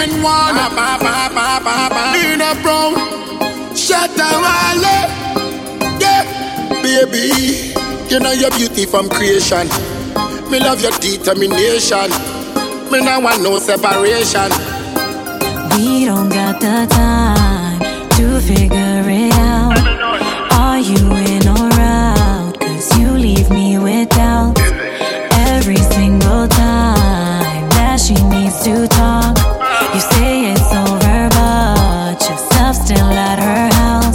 Gwen Warner, Nina Brown, Shatta Wale. Yeah, baby, you know your beauty from creation. Me love your determination. Me no want no separation. We don't got the time to figure it out. Are you in or out? 'Cause you leave me with doubt. Every single time that she needs to talk, you say it's over, but your stuff's still at her house.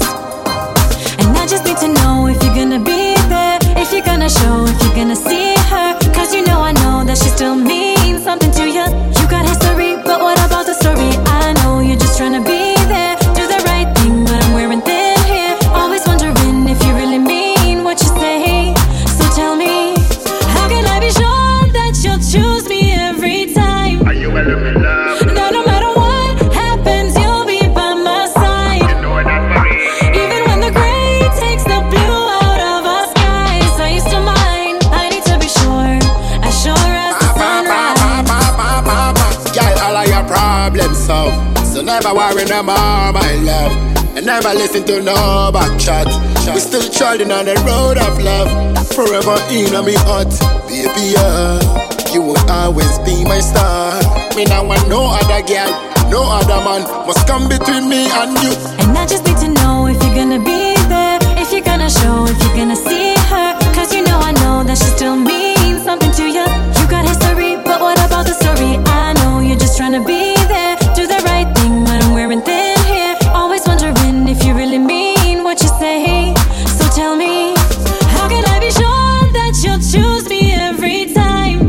And I just need to know if you're gonna be there, if you're gonna show, if you're gonna see her. 'Cause you know I know that she still means something to you. You got history, but what about the story? I know you're just trying to be there, do the right thing, but I'm wearing thin here. Always wondering if you really mean what you say. So tell me, how can I be sure that you'll choose me every time? Are you well in love? No matter what happens, you'll be by my side. You know that for me. Even when the gray takes the blue out of our skies, are you still mine? I need to be sure, as sure as the sunrise. Girl, all of your problems solved. So never worry no more, my love. And never listen to no back chat. We still trotting on the road of love. Forever in on me heart. Baby, you will always be my star. Me now want no other girl, no other man must come between me and you. And I just need to know if you're gonna be there, if you're gonna show, if you're gonna see her. 'Cause you know I know that she still means something to you. You got history, but what about the story? I know you're just trying to be there, do the right thing, but I'm wearing thin here. Always wondering if you really mean what you say. So tell me, how can I be sure that you'll choose me every time?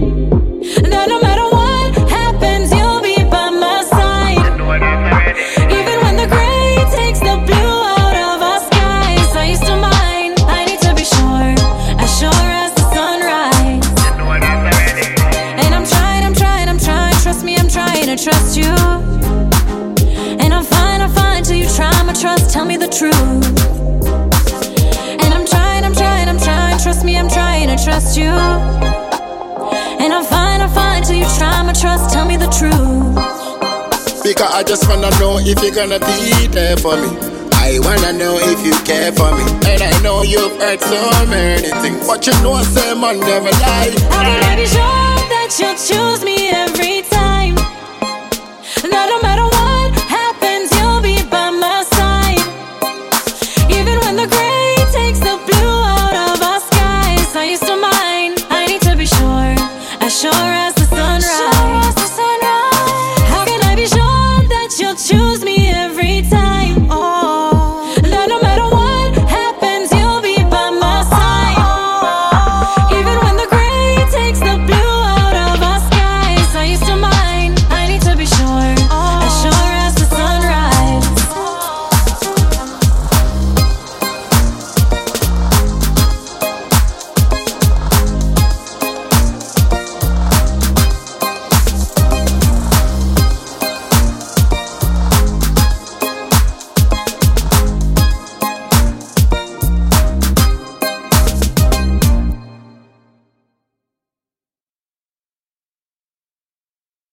That no matter what happens, you'll be by my side. You know that already. Even when the gray takes the blue out of our skies, are you still mine? I need to be sure, as sure as the sunrise. You know that already. And I'm trying, trust me, I'm trying to trust you. And I'm fine till you try my trust, tell me the truth. And I'm trying, trust me, I'm trying to trust you. And I'm fine till you try my trust, tell me the truth. Because I just wanna know if you're gonna be there for me. I wanna know if you care for me. And I know you've heard so many things, but you know I say man never lie. How can I be sure that you'll choose me